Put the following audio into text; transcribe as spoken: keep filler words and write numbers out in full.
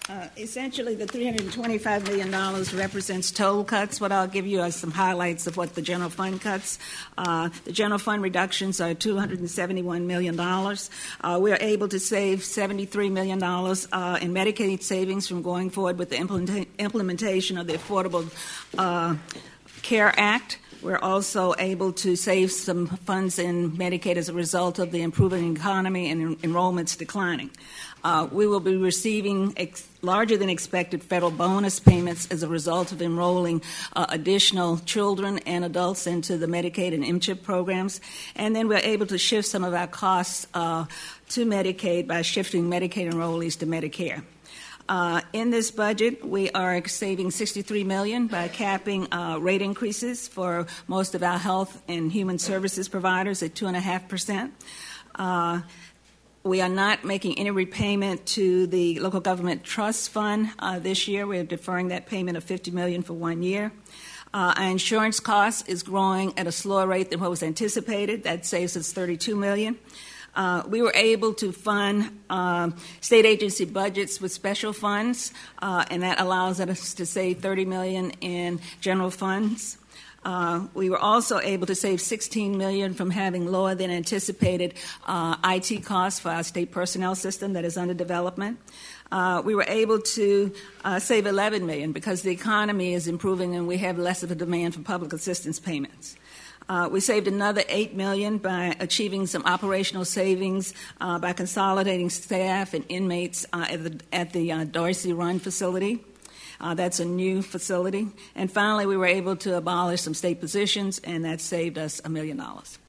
Uh, essentially, the three hundred twenty-five million dollars represents total cuts. What I'll give you are some highlights of what the general fund cuts. Uh, the general fund reductions are two hundred seventy-one million dollars. Uh, we are able to save seventy-three million dollars uh, in Medicaid savings from going forward with the implementa- implementation of the Affordable uh, Care Act. We're also able to save some funds in Medicaid as a result of the improving economy and en- enrollments declining. Uh, we will be receiving ex- larger than expected federal bonus payments as a result of enrolling uh, additional children and adults into the Medicaid and M CHIP programs. And then we're able to shift some of our costs uh, to Medicaid by shifting Medicaid enrollees to Medicare. Uh, in this budget, we are saving sixty-three million dollars by capping uh, rate increases for most of our health and human services providers at two point five percent. Uh, we are not making any repayment to the local government trust fund uh, this year. We're deferring that payment of fifty million dollars for one year. Uh, our insurance cost is growing at a slower rate than what was anticipated. That saves us thirty-two million dollars. Uh, we were able to fund uh, state agency budgets with special funds, uh, and that allows us to save thirty million dollars in general funds. Uh, we were also able to save sixteen million dollars from having lower than anticipated uh, I T costs for our state personnel system that is under development. Uh, we were able to uh, save eleven million dollars because the economy is improving and we have less of a demand for public assistance payments. Uh, we saved another eight million dollars by achieving some operational savings uh, by consolidating staff and inmates uh, at the, at the uh, Dorsey Run facility. Uh, that's a new facility. And finally, we were able to abolish some state positions, and that saved us a million dollars.